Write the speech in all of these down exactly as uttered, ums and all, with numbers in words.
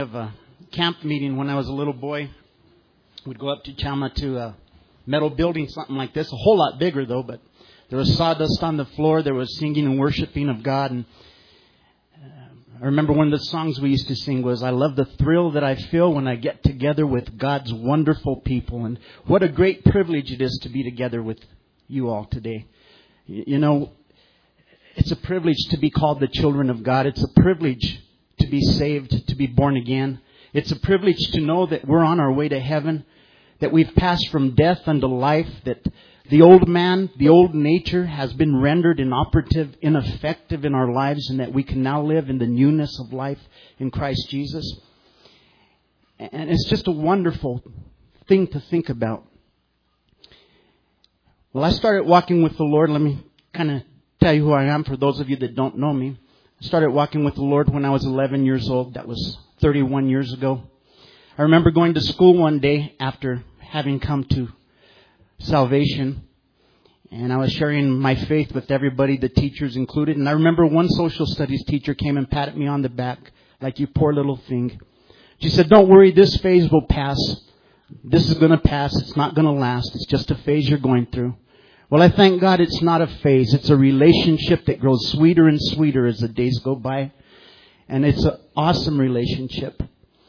Of a camp meeting when I was a little boy. We'd go up to Chalma to a metal building, something like this, a whole lot bigger though, but there was sawdust on the floor, there was singing and worshiping of God. And uh, I remember one of the songs we used to sing was, I love the thrill that I feel when I get together with God's wonderful people. And what a great privilege it is to be together with you all today. You know, it's a privilege to be called the children of God. It's a privilege to be saved, to be born again. It's a privilege to know that we're on our way to heaven, that we've passed from death unto life, that the old man, the old nature has been rendered inoperative, ineffective in our lives, and that we can now live in the newness of life in Christ Jesus. And it's just a wonderful thing to think about. Well, I started walking with the Lord. Let me kind of tell you who I am for those of you that don't know me. I started walking with the Lord when I was eleven years old. That was thirty-one years ago. I remember going to school one day after having come to salvation. And I was sharing my faith with everybody, the teachers included. And I remember one social studies teacher came and patted me on the back, like, you poor little thing. She said, don't worry, this phase will pass. This is going to pass. It's not going to last. It's just a phase you're going through. Well, I thank God it's not a phase. It's a relationship that grows sweeter and sweeter as the days go by. And it's an awesome relationship.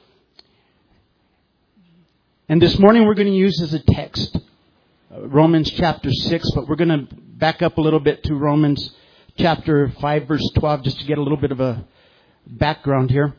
And this morning we're going to use as a text Romans chapter six, but we're going to back up a little bit to Romans chapter five, verse twelve, just to get a little bit of a background here.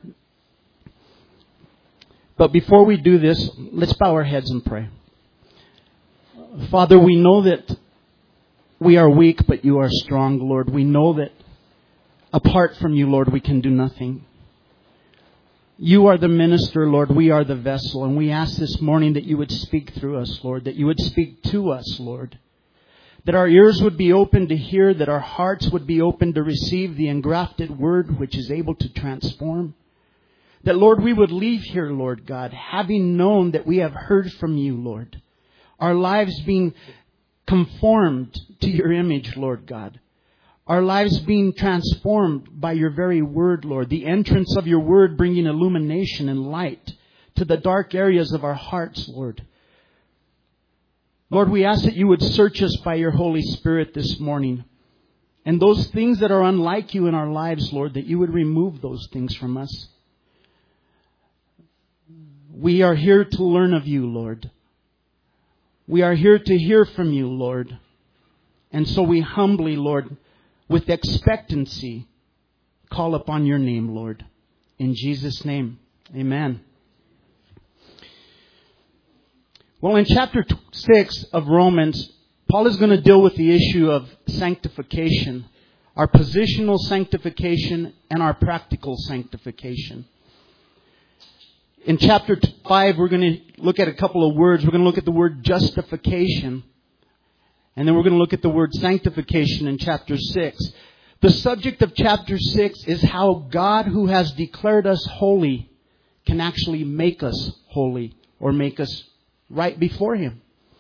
But before we do this, let's bow our heads and pray. Father, we know that we are weak, but you are strong, Lord. We know that apart from you, Lord, we can do nothing. You are the minister, Lord. We are the vessel. And we ask this morning that you would speak through us, Lord, that you would speak to us, Lord, that our ears would be open to hear, that our hearts would be open to receive the engrafted word which is able to transform. That, Lord, we would leave here, Lord God, having known that we have heard from you, Lord. Our lives being conformed to your image, Lord God. Our lives being transformed by your very word, Lord. The entrance of your word bringing illumination and light to the dark areas of our hearts, Lord. Lord, we ask that you would search us by your Holy Spirit this morning. And those things that are unlike you in our lives, Lord, that you would remove those things from us. We are here to learn of you, Lord. We are here to hear from you, Lord. And so we humbly, Lord, with expectancy, call upon your name, Lord. In Jesus' name, amen. Well, in chapter six of Romans, Paul is going to deal with the issue of sanctification, our positional sanctification and our practical sanctification. In chapter five, we're going to look at a couple of words. We're going to look at the word justification. And then we're going to look at the word sanctification in chapter six. The subject of chapter six is how God, who has declared us holy, can actually make us holy or make us right before Him.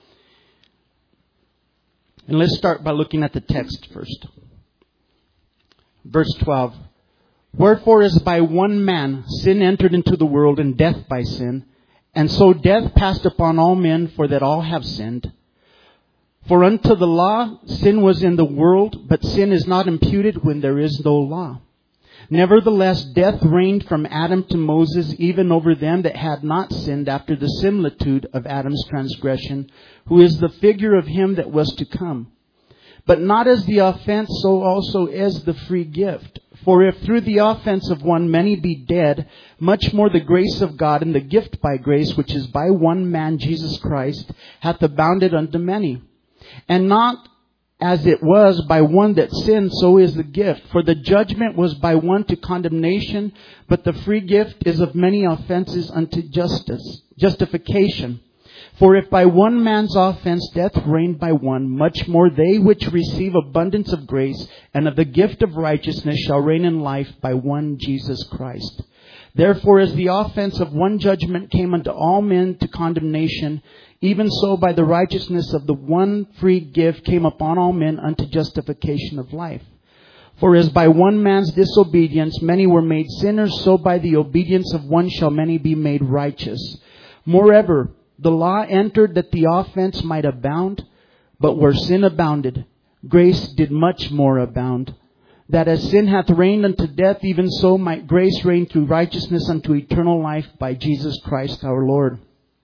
And let's start by looking at the text first. Verse twelve. Wherefore, as by one man sin entered into the world, and death by sin, and so death passed upon all men, for that all have sinned. For unto the law sin was in the world, but sin is not imputed when there is no law. Nevertheless, death reigned from Adam to Moses, even over them that had not sinned, after the similitude of Adam's transgression, who is the figure of him that was to come. But not as the offense, so also as the free gift. For if through the offense of one many be dead, much more the grace of God and the gift by grace, which is by one man, Jesus Christ, hath abounded unto many. And not as it was by one that sinned, so is the gift. For the judgment was by one to condemnation, but the free gift is of many offenses unto justice, justification. For if by one man's offense death reigned by one, much more they which receive abundance of grace and of the gift of righteousness shall reign in life by one Jesus Christ. Therefore, as the offense of one judgment came unto all men to condemnation, even so by the righteousness of the one free gift came upon all men unto justification of life. For as by one man's disobedience many were made sinners, so by the obedience of one shall many be made righteous. Moreover, the law entered that the offense might abound, but where sin abounded, grace did much more abound. That as sin hath reigned unto death, even so might grace reign through righteousness unto eternal life by Jesus Christ our Lord.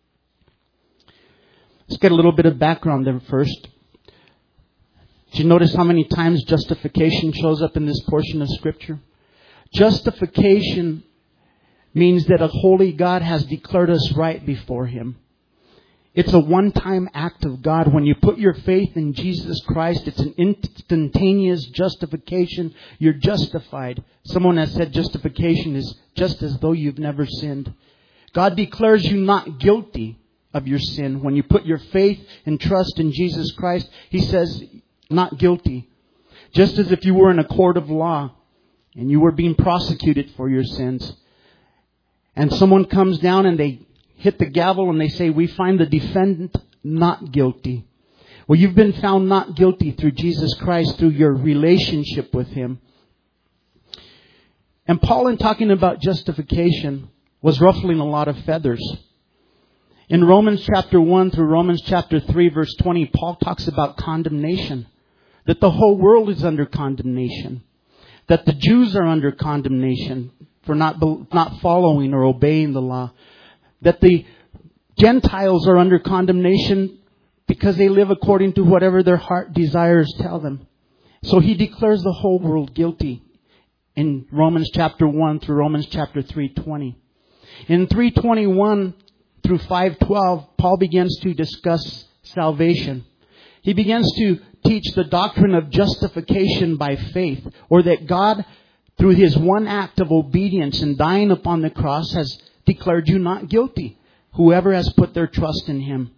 Let's get a little bit of background there first. Did you notice how many times justification shows up in this portion of Scripture? Justification means that a holy God has declared us right before Him. It's a one-time act of God. When you put your faith in Jesus Christ, it's an instantaneous justification. You're justified. Someone has said justification is just as though you've never sinned. God declares you not guilty of your sin. When you put your faith and trust in Jesus Christ, He says, not guilty. Just as if you were in a court of law and you were being prosecuted for your sins. And someone comes down and they hit the gavel and they say, we find the defendant not guilty. Well, you've been found not guilty through Jesus Christ, through your relationship with Him. And Paul, in talking about justification, was ruffling a lot of feathers. In Romans chapter one through Romans chapter three, verse twenty, Paul talks about condemnation. That the whole world is under condemnation. That the Jews are under condemnation for not, not following or obeying the law. That the Gentiles are under condemnation because they live according to whatever their heart desires tell them. So he declares the whole world guilty in Romans chapter one through Romans chapter three twenty. In three twenty-one through five twelve, Paul begins to discuss salvation. He begins to teach the doctrine of justification by faith, or that God, through His one act of obedience and dying upon the cross, has declared you not guilty, whoever has put their trust in Him.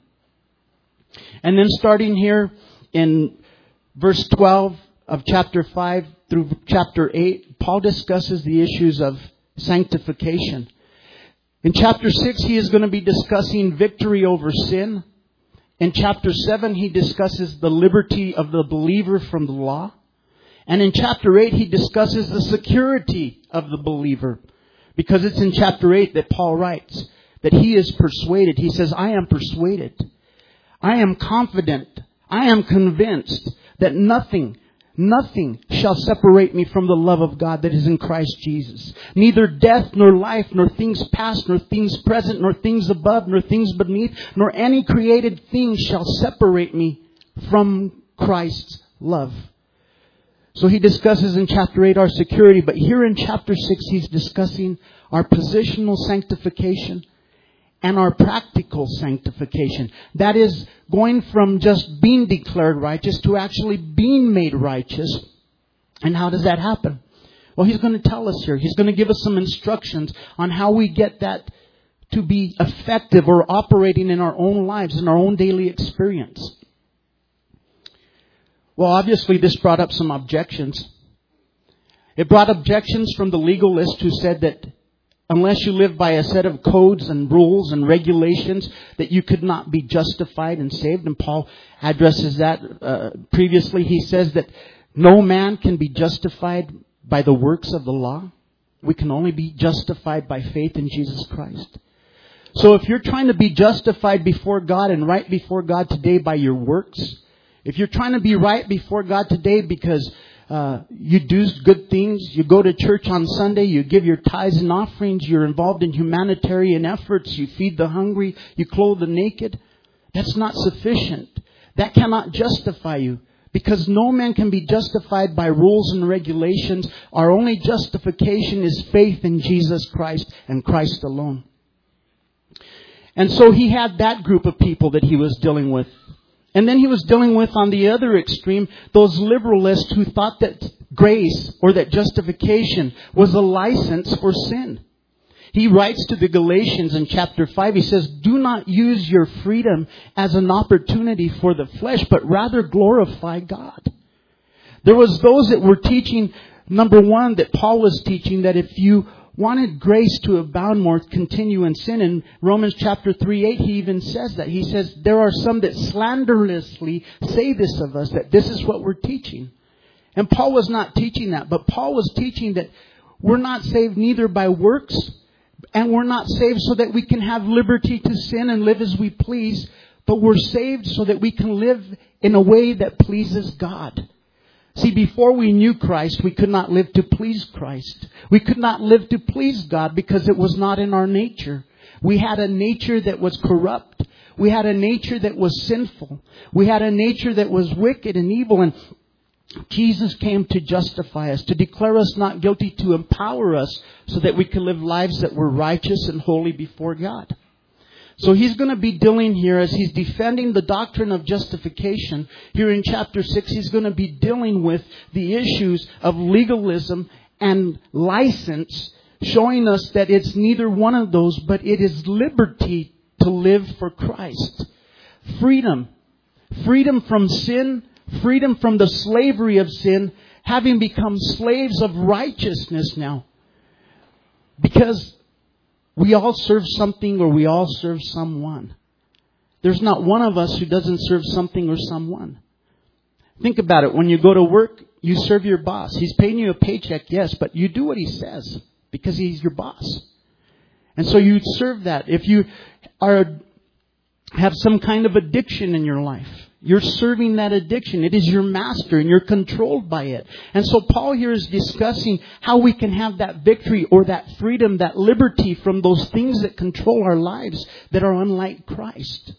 And then starting here in verse twelve of chapter five through chapter eight, Paul discusses the issues of sanctification. In chapter six, he is going to be discussing victory over sin. In chapter seven, he discusses the liberty of the believer from the law. And in chapter eight, he discusses the security of the believer. Because it's in chapter eight that Paul writes that he is persuaded. He says, I am persuaded. I am confident. I am convinced that nothing, nothing shall separate me from the love of God that is in Christ Jesus. Neither death, nor life, nor things past, nor things present, nor things above, nor things beneath, nor any created thing shall separate me from Christ's love. So he discusses in chapter eight our security, but here in chapter six he's discussing our positional sanctification and our practical sanctification. That is going from just being declared righteous to actually being made righteous. And how does that happen? Well, he's going to tell us here. He's going to give us some instructions on how we get that to be effective or operating in our own lives, in our own daily experience. Well, obviously this brought up some objections. It brought objections from the legalists who said that unless you live by a set of codes and rules and regulations, that you could not be justified and saved. And Paul addresses that uh, previously. He says that no man can be justified by the works of the law. We can only be justified by faith in Jesus Christ. So if you're trying to be justified before God and right before God today by your works, if you're trying to be right before God today because uh, you do good things, you go to church on Sunday, you give your tithes and offerings, you're involved in humanitarian efforts, you feed the hungry, you clothe the naked, that's not sufficient. That cannot justify you. Because no man can be justified by rules and regulations. Our only justification is faith in Jesus Christ and Christ alone. And so he had that group of people that he was dealing with. And then he was dealing with, on the other extreme, those liberalists who thought that grace or that justification was a license for sin. He writes to the Galatians in chapter five, he says, do not use your freedom as an opportunity for the flesh, but rather glorify God. There was those that were teaching, number one, that Paul was teaching that if you wanted grace to abound more, continue in sin. In Romans chapter three eight, he even says that. He says, there are some that slanderously say this of us, that this is what we're teaching. And Paul was not teaching that, but Paul was teaching that we're not saved neither by works, and we're not saved so that we can have liberty to sin and live as we please, but we're saved so that we can live in a way that pleases God. See, before we knew Christ, we could not live to please Christ. We could not live to please God because it was not in our nature. We had a nature that was corrupt. We had a nature that was sinful. We had a nature that was wicked and evil. And Jesus came to justify us, to declare us not guilty, to empower us so that we can live lives that were righteous and holy before God. So he's going to be dealing here as he's defending the doctrine of justification. Here in chapter six, he's going to be dealing with the issues of legalism and license, showing us that it's neither one of those, but it is liberty to live for Christ. Freedom. Freedom from sin. Freedom from the slavery of sin. Having become slaves of righteousness now. Because we all serve something or we all serve someone. There's not one of us who doesn't serve something or someone. Think about it. When you go to work, you serve your boss. He's paying you a paycheck, yes, but you do what he says because he's your boss. And so you serve that. If you are have some kind of addiction in your life, you're serving that addiction. It is your master and you're controlled by it. And so Paul here is discussing how we can have that victory or that freedom, that liberty from those things that control our lives that are unlike Christ.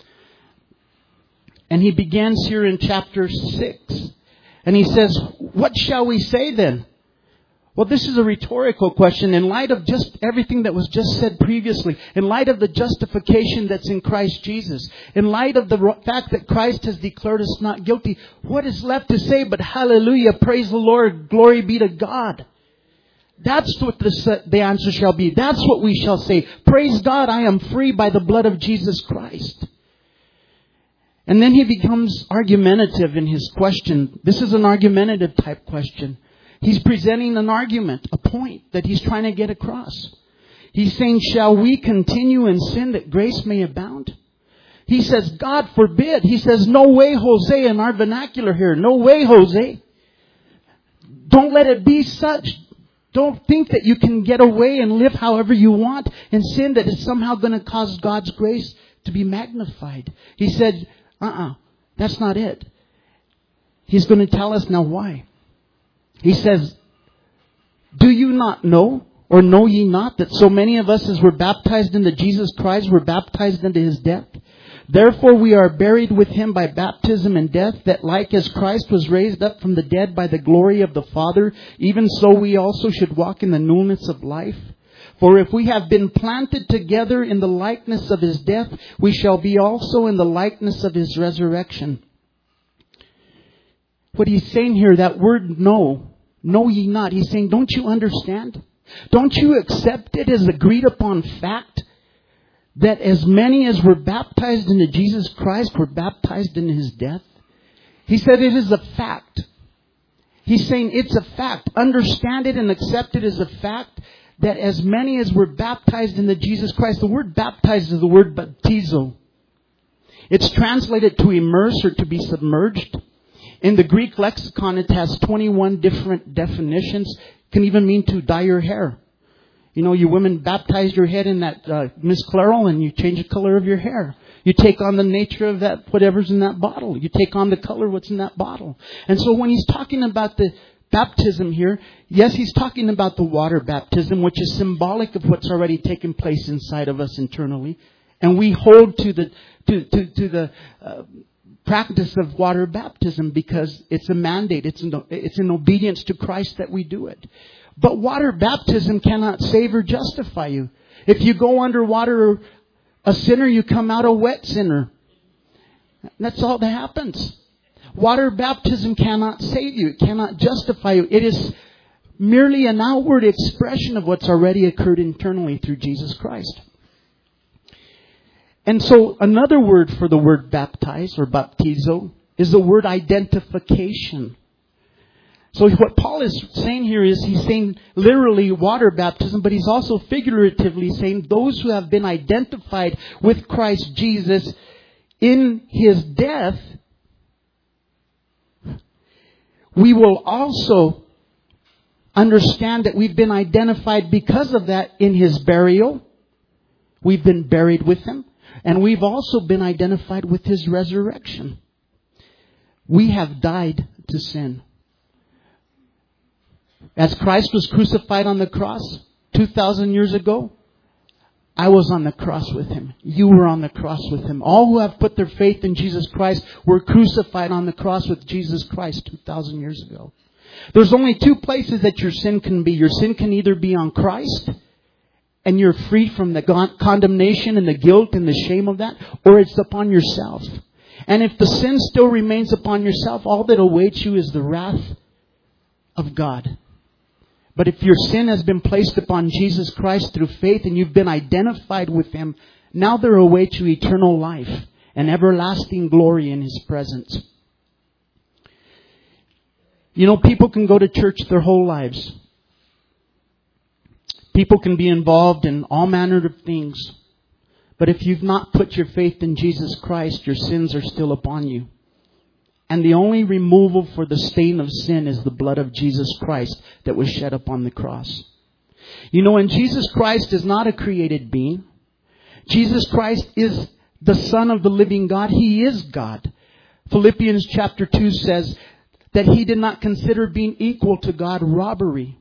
And he begins here in chapter six. And he says, what shall we say then? Well, this is a rhetorical question in light of just everything that was just said previously, in light of the justification that's in Christ Jesus, in light of the fact that Christ has declared us not guilty. What is left to say but hallelujah, praise the Lord, glory be to God. That's what the, the answer shall be. That's what we shall say. Praise God, I am free by the blood of Jesus Christ. And then he becomes argumentative in his question. This is an argumentative type question. He's presenting an argument, a point that he's trying to get across. He's saying, shall we continue in sin that grace may abound? He says, God forbid. He says, no way, Jose, in our vernacular here. No way, Jose. Don't let it be such. Don't think that you can get away and live however you want in sin that is somehow going to cause God's grace to be magnified. He said, uh-uh, that's not it. He's going to tell us now why. He says, do you not know, or know ye not, that so many of us as were baptized into Jesus Christ were baptized into his death? Therefore we are buried with him by baptism in death, that like as Christ was raised up from the dead by the glory of the Father, even so we also should walk in the newness of life. For if we have been planted together in the likeness of his death, we shall be also in the likeness of his resurrection. What he's saying here, that word know, know ye not. He's saying, don't you understand? Don't you accept it as agreed upon fact that as many as were baptized into Jesus Christ were baptized in his death? He said it is a fact. He's saying it's a fact. Understand it and accept it as a fact that as many as were baptized into Jesus Christ. The word baptized is the word baptizo. It's translated to immerse or to be submerged. In the Greek lexicon, it has twenty-one different definitions. It can even mean to dye your hair. You know, you women baptize your head in that uh, Miss Clairol and you change the color of your hair. You take on the nature of that, whatever's in that bottle. You take on the color what's in that bottle. And so when he's talking about the baptism here, yes, he's talking about the water baptism, which is symbolic of what's already taken place inside of us internally. And we hold to the to to, to the uh, practice of water baptism because it's a mandate. It's an, it's in obedience to Christ that we do it. But water baptism cannot save or justify you. If you go underwater a sinner, you come out a wet sinner. That's all that happens. Water baptism cannot save you. It cannot justify you. It is merely an outward expression of what's already occurred internally through Jesus Christ. And so another word for the word baptize or baptizo is the word identification. So what Paul is saying here is he's saying literally water baptism, but he's also figuratively saying those who have been identified with Christ Jesus in his death, we will also understand that we've been identified because of that in His burial. We've been buried with Him. And we've also been identified with His resurrection. We have died to sin. As Christ was crucified on the cross two thousand years ago, I was on the cross with Him. You were on the cross with Him. All who have put their faith in Jesus Christ were crucified on the cross with Jesus Christ two thousand years ago. There's only two places that your sin can be. Your sin can either be on Christ, and you're free from the condemnation and the guilt and the shame of that, or it's upon yourself. And if the sin still remains upon yourself, all that awaits you is the wrath of God. But if your sin has been placed upon Jesus Christ through faith and you've been identified with Him, now there awaits you eternal life and everlasting glory in His presence. You know, people can go to church their whole lives. People can be involved in all manner of things. But if you've not put your faith in Jesus Christ, your sins are still upon you. And the only removal for the stain of sin is the blood of Jesus Christ that was shed upon the cross. You know, and Jesus Christ is not a created being. Jesus Christ is the Son of the living God. He is God. Philippians chapter two says that He did not consider being equal to God robbery.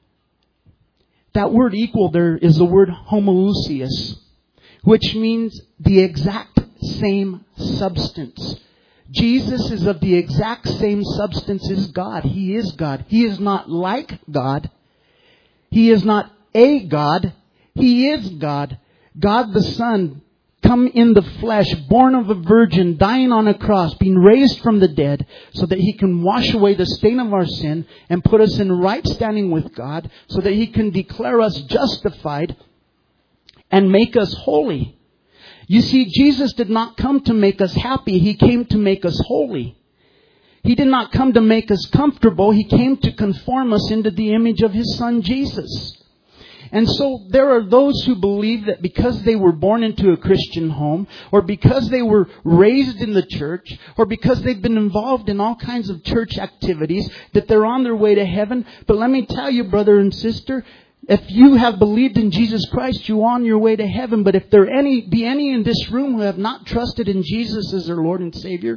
That word equal there is the word homoousios, which means the exact same substance. Jesus is of the exact same substance as God. He is God. He is not like God. He is not a God. He is God. God the Son, come in the flesh, born of a virgin, dying on a cross, being raised from the dead, so that He can wash away the stain of our sin and put us in right standing with God, so that He can declare us justified and make us holy. You see, Jesus did not come to make us happy. He came to make us holy. He did not come to make us comfortable. He came to conform us into the image of His Son, Jesus. And so there are those who believe that because they were born into a Christian home, or because they were raised in the church, or because they've been involved in all kinds of church activities, that they're on their way to heaven. But let me tell you, brother and sister, if you have believed in Jesus Christ, you're on your way to heaven. But if there any be any in this room who have not trusted in Jesus as their Lord and Savior,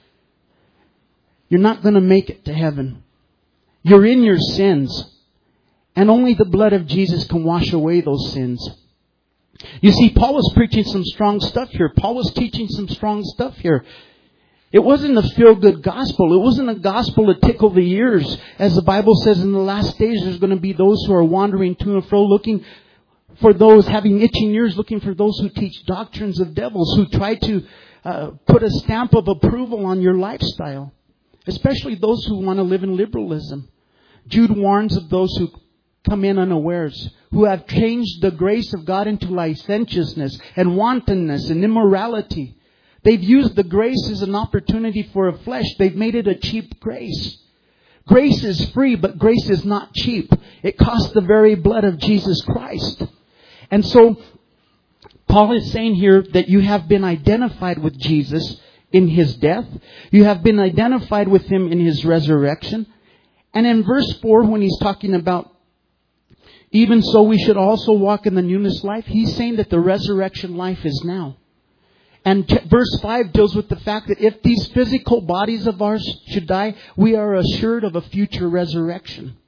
you're not going to make it to heaven. You're in your sins. And only the blood of Jesus can wash away those sins. You see, Paul was preaching some strong stuff here. Paul was teaching some strong stuff here. It wasn't a feel-good gospel. It wasn't a gospel to tickle the ears. As the Bible says, in the last days, there's going to be those who are wandering to and fro, looking for those, having itching ears, looking for those who teach doctrines of devils, who try to uh, put a stamp of approval on your lifestyle. Especially those who want to live in liberalism. Jude warns of those who come in unawares, who have changed the grace of God into licentiousness and wantonness and immorality. They've used the grace as an opportunity for a flesh. They've made it a cheap grace. Grace is free, but grace is not cheap. It costs the very blood of Jesus Christ. And so, Paul is saying here that you have been identified with Jesus in His death. You have been identified with Him in His resurrection. And in verse four, when he's talking about even so we should also walk in the newness of life, he's saying that the resurrection life is now. And verse five deals with the fact that if these physical bodies of ours should die, we are assured of a future resurrection.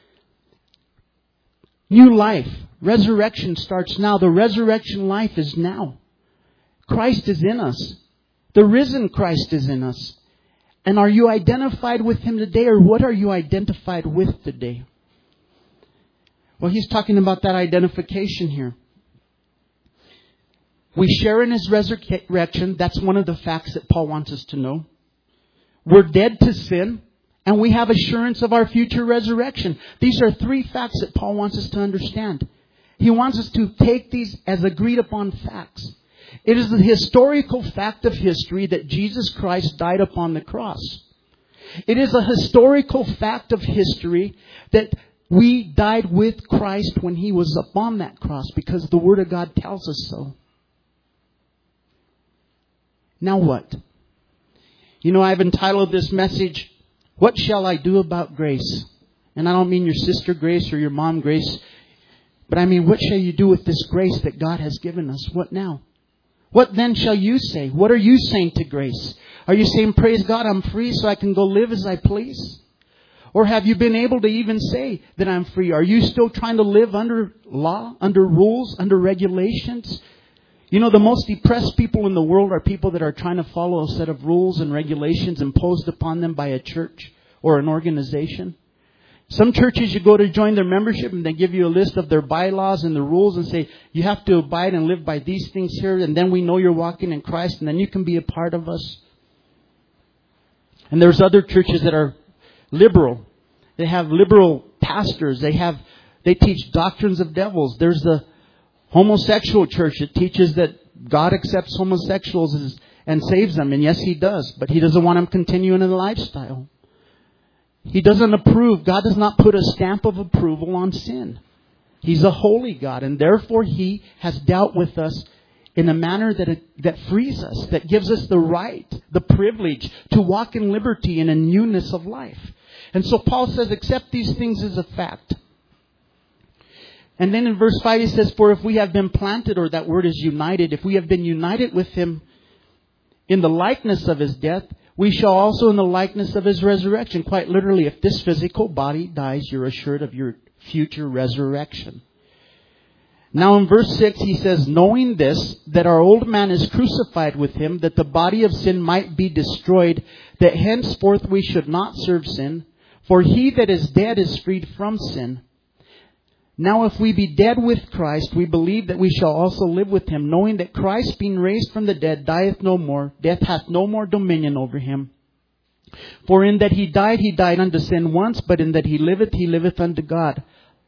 New life. Resurrection starts now. The resurrection life is now. Christ is in us. The risen Christ is in us. And are you identified with Him today, or what are you identified with today? Well, he's talking about that identification here. We share in His resurrection. That's one of the facts that Paul wants us to know. We're dead to sin, and we have assurance of our future resurrection. These are three facts that Paul wants us to understand. He wants us to take these as agreed upon facts. It is the historical fact of history that Jesus Christ died upon the cross. It is a historical fact of history that we died with Christ when He was upon that cross, because the Word of God tells us so. Now what? You know, I've entitled this message, What shall I do about grace? And I don't mean your sister Grace or your mom Grace. But I mean, what shall you do with this grace that God has given us? What now? What then shall you say? What are you saying to grace? Are you saying, praise God, I'm free so I can go live as I please? Or have you been able to even say that I'm free? Are you still trying to live under law, under rules, under regulations? You know, the most depressed people in the world are people that are trying to follow a set of rules and regulations imposed upon them by a church or an organization. Some churches, you go to join their membership and they give you a list of their bylaws and the rules and say, you have to abide and live by these things here, and then we know you're walking in Christ, and then you can be a part of us. And there's other churches that are liberal. They have liberal pastors. They have, they teach doctrines of devils. There's the homosexual church that teaches that God accepts homosexuals as, and saves them. And yes, He does. But He doesn't want them continuing in the lifestyle. He doesn't approve. God does not put a stamp of approval on sin. He's a holy God. And therefore, He has dealt with us in a manner that it, that frees us, that gives us the right, the privilege to walk in liberty and in newness of life. And so Paul says, accept these things as a fact. And then in verse five he says, for if we have been planted, or that word is united, if we have been united with Him in the likeness of His death, we shall also in the likeness of His resurrection. Quite literally, if this physical body dies, you're assured of your future resurrection. Now in verse six he says, knowing this, that our old man is crucified with Him, that the body of sin might be destroyed, that henceforth we should not serve sin. For he that is dead is freed from sin. Now if we be dead with Christ, we believe that we shall also live with Him, knowing that Christ being raised from the dead dieth no more, death hath no more dominion over Him. For in that He died, He died unto sin once, but in that He liveth, He liveth unto God.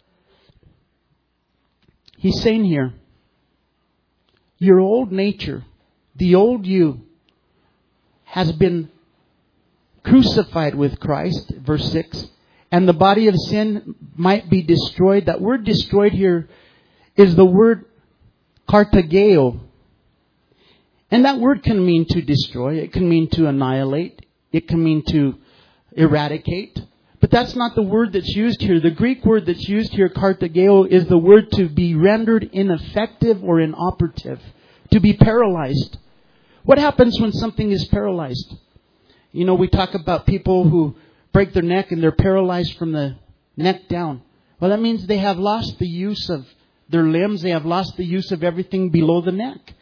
He's saying here, your old nature, the old you, has been crucified with Christ, verse six, and the body of sin might be destroyed. That word destroyed here is the word kartageo. And that word can mean to destroy. It can mean to annihilate. It can mean to eradicate. But that's not the word that's used here. The Greek word that's used here, kartageo, is the word to be rendered ineffective or inoperative. To be paralyzed. What happens when something is paralyzed? You know, we talk about people who break their neck and they're paralyzed from the neck down. Well, that means they have lost the use of their limbs. They have lost the use of everything below the neck.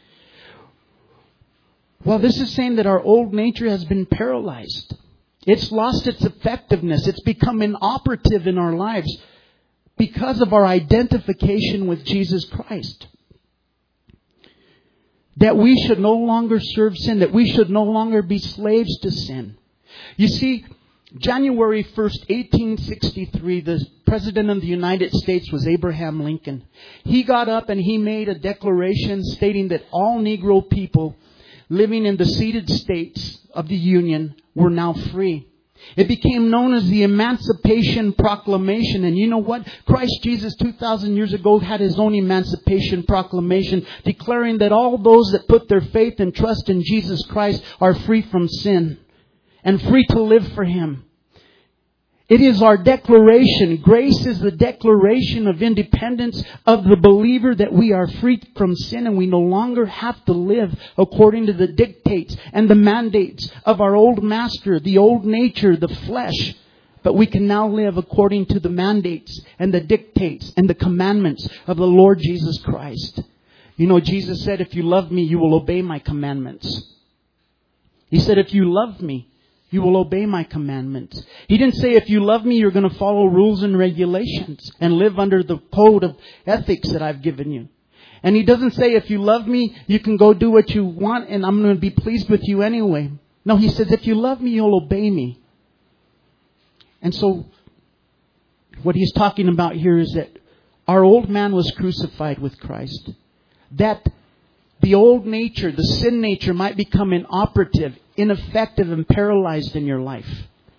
Well, this is saying that our old nature has been paralyzed. It's lost its effectiveness. It's become inoperative in our lives because of our identification with Jesus Christ. That we should no longer serve sin. That we should no longer be slaves to sin. You see, January first, eighteen sixty-three, the President of the United States was Abraham Lincoln. He got up and he made a declaration stating that all Negro people living in the ceded states of the Union were now free. It became known as the Emancipation Proclamation. And you know what? Christ Jesus two thousand years ago had His own Emancipation Proclamation declaring that all those that put their faith and trust in Jesus Christ are free from sin and free to live for Him. It is our declaration. Grace is the declaration of independence of the believer that we are free from sin and we no longer have to live according to the dictates and the mandates of our old master, the old nature, the flesh. But we can now live according to the mandates and the dictates and the commandments of the Lord Jesus Christ. You know, Jesus said, if you love me, you will obey my commandments. He said, if you love me, you will obey my commandments. He didn't say if you love me, you're going to follow rules and regulations and live under the code of ethics that I've given you. And He doesn't say if you love me, you can go do what you want and I'm going to be pleased with you anyway. No, He says if you love me, you'll obey me. And so what He's talking about here is that our old man was crucified with Christ. That the old nature, the sin nature, might become inoperative, ineffective, and paralyzed in your life.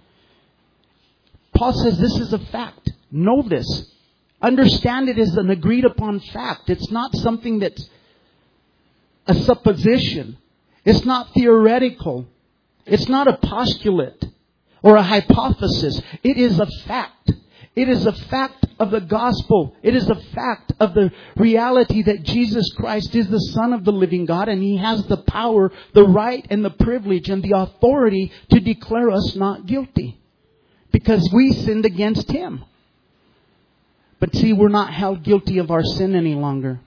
Paul says this is a fact. Know this. Understand it as an agreed upon fact. It's not something that's a supposition. It's not theoretical. It's not a postulate. or a hypothesis. It is a fact. It is a fact of the gospel. It is a fact of the reality that Jesus Christ is the Son of the living God, and He has the power, the right, and the privilege, and the authority to declare us not guilty. Because we sinned against Him. But see, we're not held guilty of our sin any longer.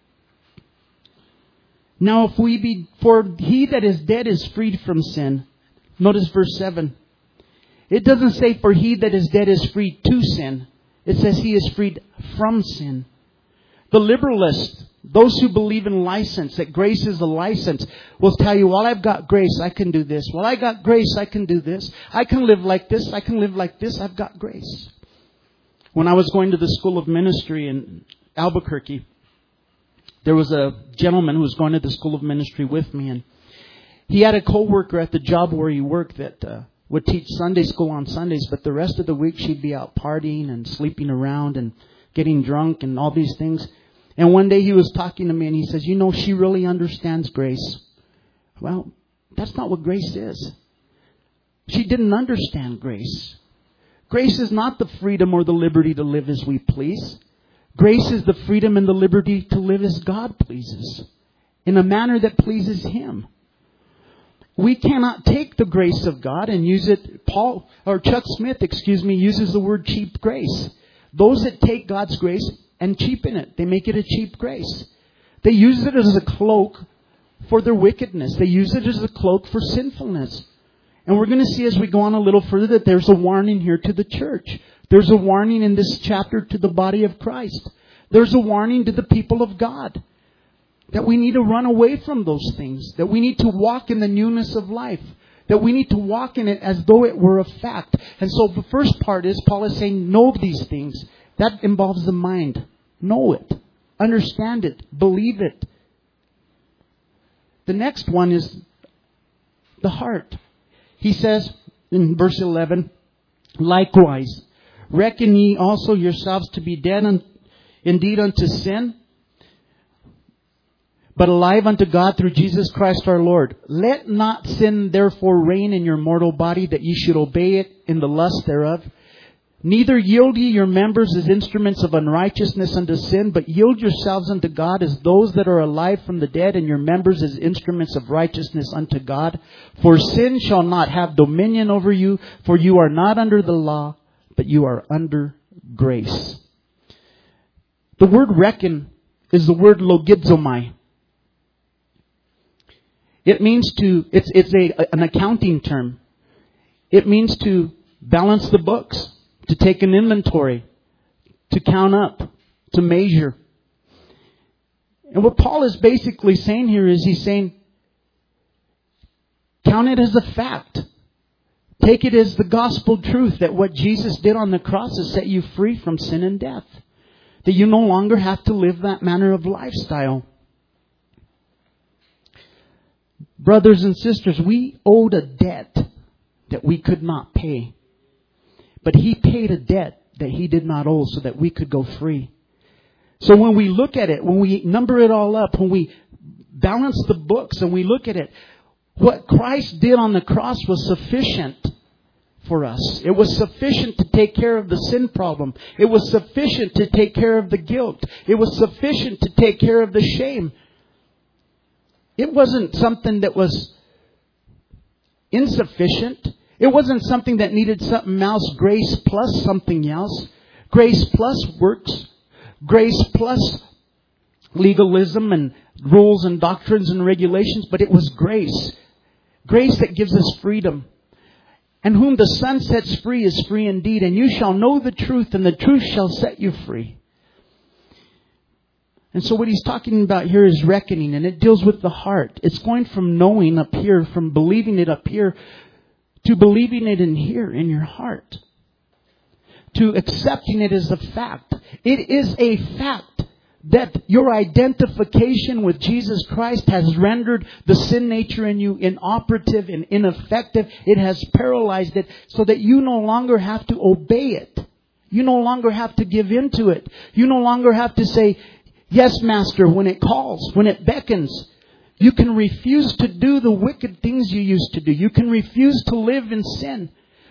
Now if we be, for he that is dead is freed from sin. Notice verse seven. It doesn't say for he that is dead is freed to sin. It says he is freed from sin. The liberalists, those who believe in license, that grace is a license, will tell you, well, I've got grace, I can do this. Well, I got grace, I can do this. I can live like this, I can live like this, I've got grace. When I was going to the School of Ministry in Albuquerque, there was a gentleman who was going to the School of Ministry with me, and he had a co-worker at the job where he worked that uh, would teach Sunday school on Sundays, but the rest of the week she'd be out partying and sleeping around and getting drunk and all these things. And one day he was talking to me and he says, you know, she really understands grace. Well, that's not what grace is. She didn't understand grace. Grace is not the freedom or the liberty to live as we please. Grace is the freedom and the liberty to live as God pleases, in a manner that pleases Him. We cannot take the grace of God and use it. Paul, or Chuck Smith, excuse me, uses the word cheap grace. Those that take God's grace and cheapen it, they make it a cheap grace. They use it as a cloak for their wickedness. They use it as a cloak for sinfulness. And we're going to see as we go on a little further that there's a warning here to the church. There's a warning in this chapter to the body of Christ. There's a warning to the people of God. That we need to run away from those things. That we need to walk in the newness of life. That we need to walk in it as though it were a fact. And so the first part is, Paul is saying, know these things. That involves the mind. Know it. Understand it. Believe it. The next one is the heart. He says in verse eleven, likewise, reckon ye also yourselves to be dead un- indeed unto sin, but alive unto God through Jesus Christ our Lord. Let not sin therefore reign in your mortal body, that ye should obey it in the lust thereof. Neither yield ye your members as instruments of unrighteousness unto sin, but yield yourselves unto God as those that are alive from the dead, and your members as instruments of righteousness unto God. For sin shall not have dominion over you, for you are not under the law, but you are under grace. The word reckon is the word logizomai. It means to, it's, it's a, an accounting term. It means to balance the books, to take an inventory, to count up, to measure. And what Paul is basically saying here is he's saying, count it as a fact. Take it as the gospel truth that what Jesus did on the cross has set you free from sin and death. That you no longer have to live that manner of lifestyle. Brothers and sisters, we owed a debt that we could not pay. But He paid a debt that He did not owe so that we could go free. So when we look at it, when we number it all up, when we balance the books and we look at it, what Christ did on the cross was sufficient for us. It was sufficient to take care of the sin problem. It was sufficient to take care of the guilt. It was sufficient to take care of the shame. It wasn't something that was insufficient. It wasn't something that needed something else, grace plus something else. Grace plus works. Grace plus legalism and rules and doctrines and regulations. But it was grace. Grace that gives us freedom. And whom the Son sets free is free indeed. And you shall know the truth, and the truth shall set you free. And so what he's talking about here is reckoning, and it deals with the heart. It's going from knowing up here, from believing it up here, to believing it in here, in your heart. To accepting it as a fact. It is a fact that your identification with Jesus Christ has rendered the sin nature in you inoperative and ineffective. It has paralyzed it so that you no longer have to obey it. You no longer have to give in to it. You no longer have to say, yes, Master, when it calls, when it beckons. You can refuse to do the wicked things you used to do. You can refuse to live in sin.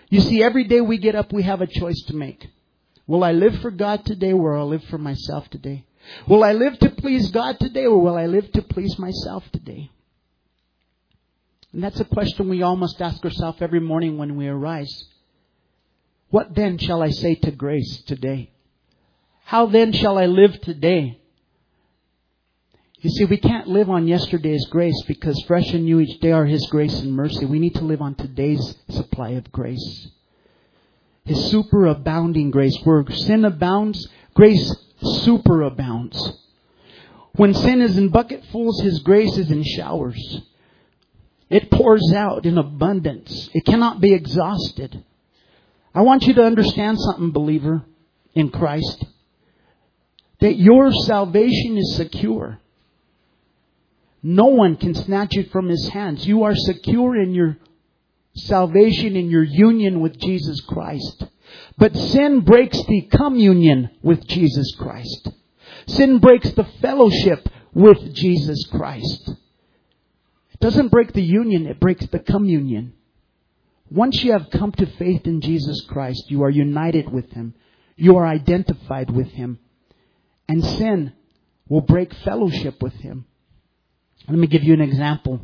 You see, every day we get up, we have a choice to make. Will I live for God today, or will I live for myself today? Will I live to please God today, or will I live to please myself today? And that's a question we all must ask ourselves every morning when we arise. What then shall I say to grace today? How then shall I live today? You see, we can't live on yesterday's grace, because fresh and new each day are His grace and mercy. We need to live on today's supply of grace. His superabounding grace. Where sin abounds, grace superabounds. When sin is in bucketfuls, His grace is in showers. It pours out in abundance. It cannot be exhausted. I want you to understand something, believer in Christ. That your salvation is secure. No one can snatch it from His hands. You are secure in your salvation, in your union with Jesus Christ. But sin breaks the communion with Jesus Christ. Sin breaks the fellowship with Jesus Christ. It doesn't break the union, it breaks the communion. Once you have come to faith in Jesus Christ, you are united with Him. You are identified with Him. And sin will break fellowship with Him. Let me give you an example.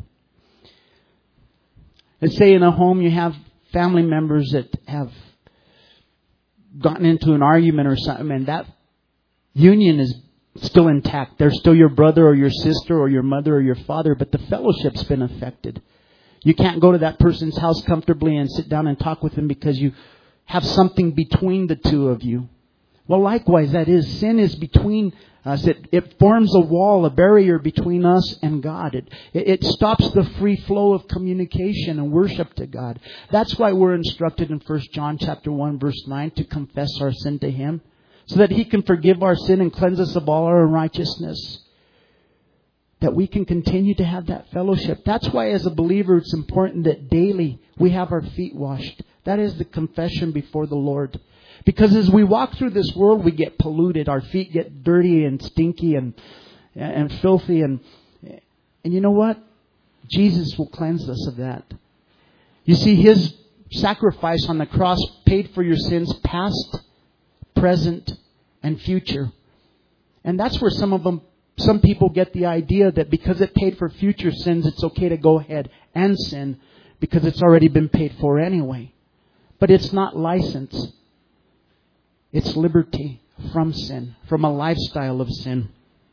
Let's say in a home you have family members that have gotten into an argument or something, and that union is still intact. They're still your brother or your sister or your mother or your father, but the fellowship's been affected. You can't go to that person's house comfortably and sit down and talk with them because you have something between the two of you. Well, likewise, that is, sin is between us. It, it forms a wall, a barrier between us and God. It, it, it stops the free flow of communication and worship to God. That's why we're instructed in First John chapter one, verse nine, to confess our sin to Him, so that He can forgive our sin and cleanse us of all our unrighteousness. That we can continue to have that fellowship. That's why as a believer it's important that daily we have our feet washed. That is the confession before the Lord. Because as we walk through this world, we get polluted. Our feet get dirty and stinky and and filthy. And, and you know what? Jesus will cleanse us of that. You see, His sacrifice on the cross paid for your sins past, present, and future. And that's where some of them, some people get the idea that because it paid for future sins, it's okay to go ahead and sin because it's already been paid for anyway. But it's not license. It's liberty from sin, from a lifestyle of sin.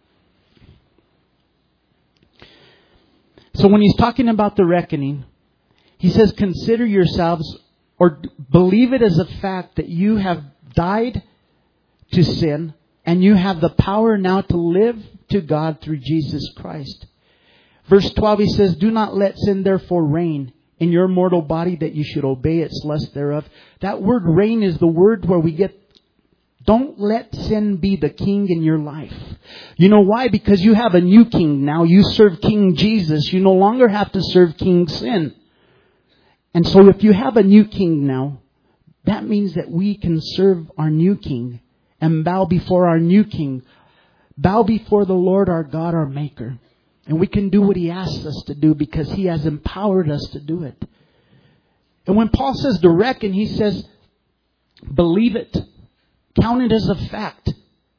So when He's talking about the reckoning, He says, consider yourselves, or believe it as a fact that you have died to sin and you have the power now to live to God through Jesus Christ. Verse twelve, He says, do not let sin therefore reign in your mortal body, that you should obey its lust thereof. That word reign is the word where we get, don't let sin be the king in your life. You know why? Because you have a new king now. You serve King Jesus. You no longer have to serve King Sin. And so if you have a new king now, that means that we can serve our new king and bow before our new king. Bow before the Lord our God, our Maker. And we can do what He asks us to do because He has empowered us to do it. And when Paul says to reckon, he says, believe it. Count it as a fact.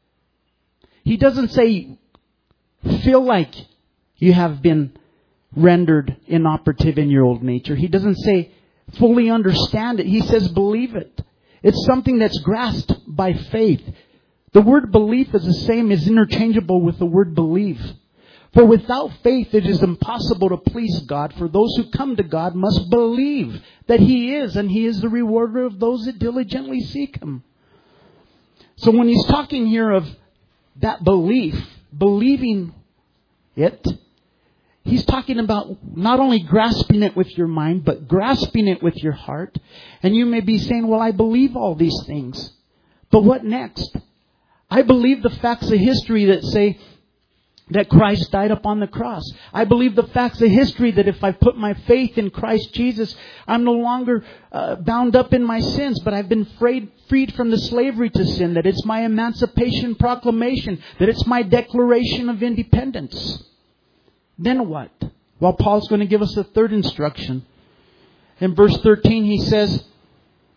He doesn't say, feel like you have been rendered inoperative in your old nature. He doesn't say, fully understand it. He says, believe it. It's something that's grasped by faith. The word belief is the same, is interchangeable with the word believe. For without faith it is impossible to please God. For those who come to God must believe that He is, and He is the rewarder of those that diligently seek Him. So when He's talking here of that belief, believing it, He's talking about not only grasping it with your mind, but grasping it with your heart. And you may be saying, well, I believe all these things. But what next? I believe the facts of history that say that Christ died upon the cross. I believe the facts of history that if I put my faith in Christ Jesus, I'm no longer uh, bound up in my sins, but I've been freed, freed from the slavery to sin, that it's my emancipation proclamation, that it's my declaration of independence. Then what? Well, Paul's going to give us a third instruction. In verse thirteen, he says,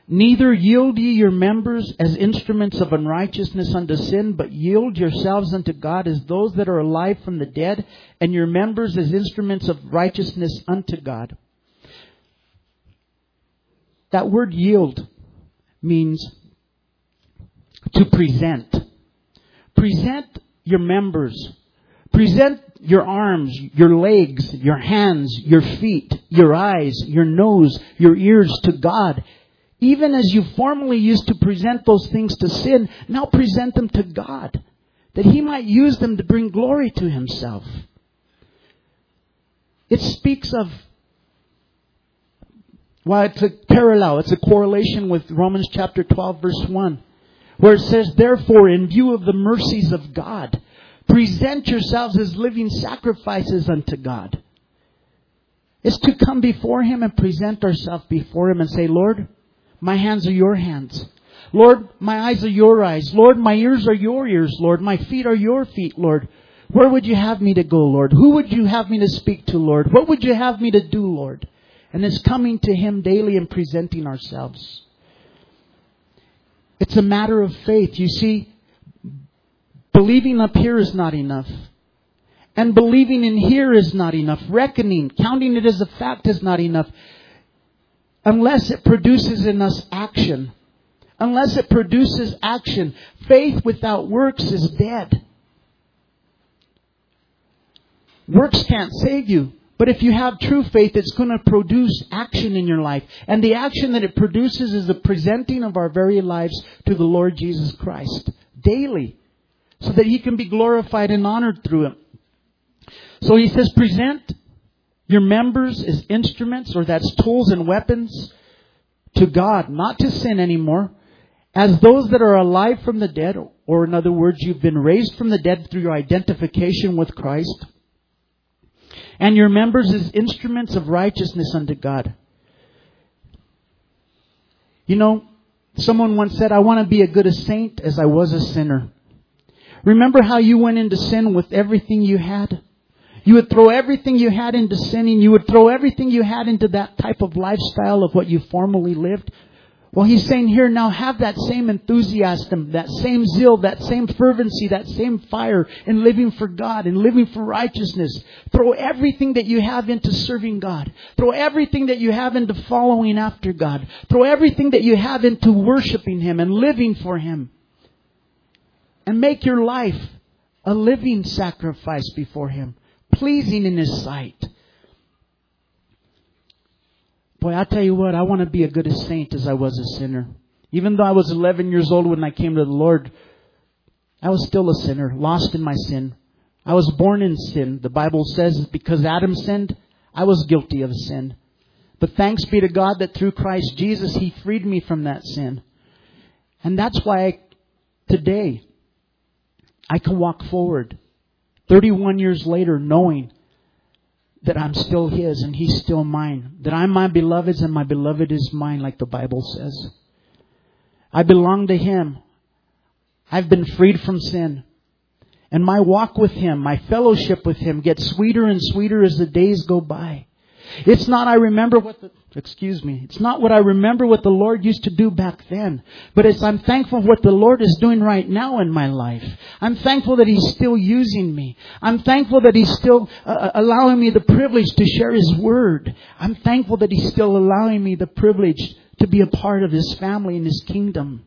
Neither yield ye your members as instruments of unrighteousness unto sin, but yield yourselves unto God as those that are alive from the dead, and your members as instruments of righteousness unto God. That word yield means to present. Present your members. Present your arms, your legs, your hands, your feet, your eyes, your nose, your ears to God. Even as you formerly used to present those things to sin, now present them to God, that He might use them to bring glory to Himself. It speaks of, well, it's a parallel, it's a correlation with Romans chapter twelve, verse one, where it says, therefore, in view of the mercies of God, present yourselves as living sacrifices unto God. It's to come before Him and present ourselves before Him and say, Lord, my hands are your hands. Lord, my eyes are your eyes. Lord, my ears are your ears, Lord. My feet are your feet, Lord. Where would you have me to go, Lord? Who would you have me to speak to, Lord? What would you have me to do, Lord? And it's coming to Him daily and presenting ourselves. It's a matter of faith. You see, believing up here is not enough. And believing in here is not enough. Reckoning, counting it as a fact is not enough. Unless it produces in us action. Unless it produces action. Faith without works is dead. Works can't save you. But if you have true faith, it's going to produce action in your life. And the action that it produces is the presenting of our very lives to the Lord Jesus Christ. Daily. So that He can be glorified and honored through it. So He says, present your members as instruments, or that's tools and weapons, to God, not to sin anymore, as those that are alive from the dead, or in other words, you've been raised from the dead through your identification with Christ, and your members as instruments of righteousness unto God. You know, someone once said, I want to be as good a saint as I was a sinner. Remember how you went into sin with everything you had? You would throw everything you had into sinning. You would throw everything you had into that type of lifestyle of what you formerly lived. Well, He's saying here now, have that same enthusiasm, that same zeal, that same fervency, that same fire in living for God and living for righteousness. Throw everything that you have into serving God. Throw everything that you have into following after God. Throw everything that you have into worshiping Him and living for Him. And make your life a living sacrifice before Him, pleasing in His sight. Boy, I tell you what, I want to be as good a saint as I was a sinner. Even though I was eleven years old when I came to the Lord, I was still a sinner, lost in my sin. I was born in sin. The Bible says because Adam sinned, I was guilty of sin. But thanks be to God that through Christ Jesus, He freed me from that sin. And that's why I, today I can walk forward thirty-one years later knowing that I'm still His and He's still mine. That I'm my beloved's and my beloved is mine, like the Bible says. I belong to Him. I've been freed from sin. And my walk with Him, my fellowship with Him gets sweeter and sweeter as the days go by. It's not I remember what the, excuse me, it's not what I remember what the Lord used to do back then. But it's I'm thankful for what the Lord is doing right now in my life. I'm thankful that He's still using me. I'm thankful that He's still uh, allowing me the privilege to share His Word. I'm thankful that He's still allowing me the privilege to be a part of His family and His kingdom.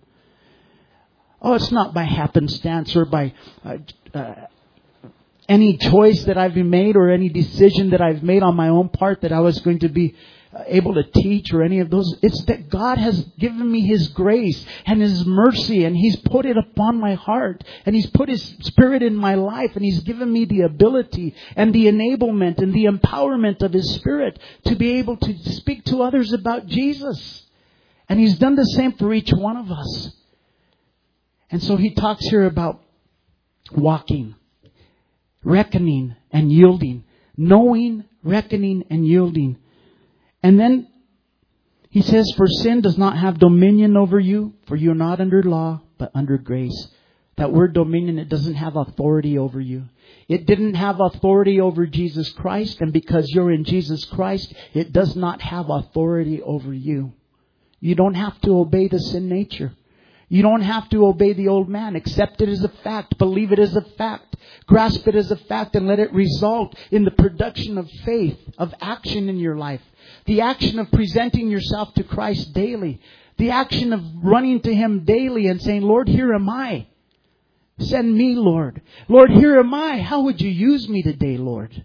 Oh, it's not by happenstance or by uh, uh, any choice that I've made or any decision that I've made on my own part that I was going to be able to teach or any of those. It's that God has given me His grace and His mercy, and He's put it upon my heart, and He's put His Spirit in my life, and He's given me the ability and the enablement and the empowerment of His Spirit to be able to speak to others about Jesus. And He's done the same for each one of us. And so He talks here about walking, reckoning and yielding, knowing, reckoning and yielding. And then He says, for sin does not have dominion over you, for you are not under law, but under grace. That word dominion, it doesn't have authority over you. It didn't have authority over Jesus Christ, and because you're in Jesus Christ, it does not have authority over you. You don't have to obey the sin nature. You don't have to obey the old man. Accept it as a fact. Believe it as a fact. Grasp it as a fact and let it result in the production of faith, of action in your life. The action of presenting yourself to Christ daily. The action of running to Him daily and saying, Lord, here am I. Send me, Lord. Lord, here am I. How would you use me today, Lord?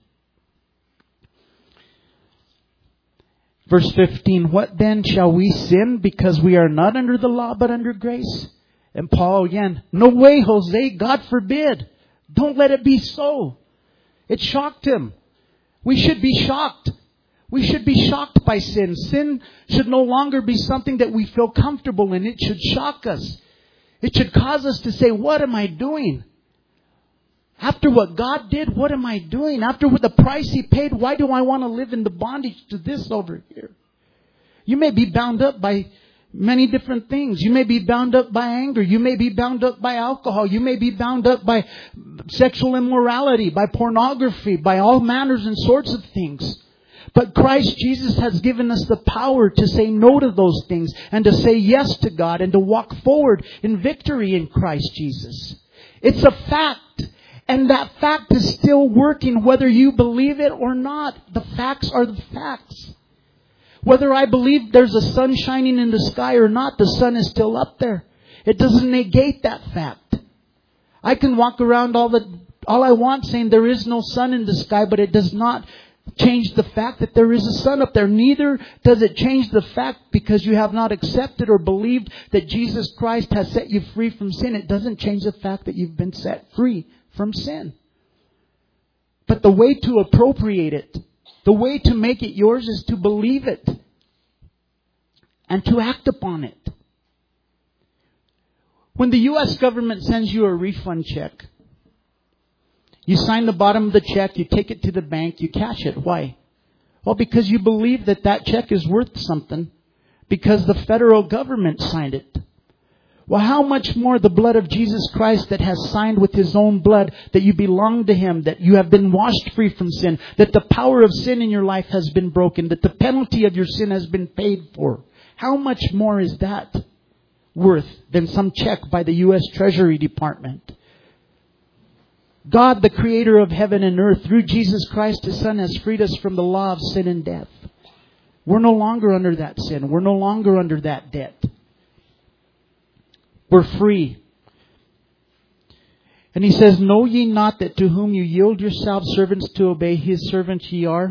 Verse fifteen, what then shall we sin because we are not under the law but under grace? And Paul again, no way, Jose, God forbid. Don't let it be so. It shocked him. We should be shocked. We should be shocked by sin. Sin should no longer be something that we feel comfortable in. It should shock us. It should cause us to say, what am I doing? After what God did, what am I doing? After what the price He paid, why do I want to live in the bondage to this over here? You may be bound up by many different things. You may be bound up by anger. You may be bound up by alcohol. You may be bound up by sexual immorality, by pornography, by all manners and sorts of things. But Christ Jesus has given us the power to say no to those things and to say yes to God and to walk forward in victory in Christ Jesus. It's a fact. And that fact is still working whether you believe it or not. The facts are the facts. Whether I believe there's a sun shining in the sky or not, the sun is still up there. It doesn't negate that fact. I can walk around all the all I want saying there is no sun in the sky, but it does not change the fact that there is a sun up there. Neither does it change the fact because you have not accepted or believed that Jesus Christ has set you free from sin. It doesn't change the fact that you've been set free from sin. But the way to appropriate it, the way to make it yours is to believe it and to act upon it. When the U S government sends you a refund check, you sign the bottom of the check, you take it to the bank, you cash it. Why? Well, because you believe that that check is worth something because the federal government signed it. Well, how much more the blood of Jesus Christ that has signed with His own blood that you belong to Him, that you have been washed free from sin, that the power of sin in your life has been broken, that the penalty of your sin has been paid for. How much more is that worth than some check by the U S Treasury Department? God, the Creator of heaven and earth, through Jesus Christ, His Son, has freed us from the law of sin and death. We're no longer under that sin. We're no longer under that debt. We're free. And He says, know ye not that to whom you yield yourselves servants to obey, His servants ye are?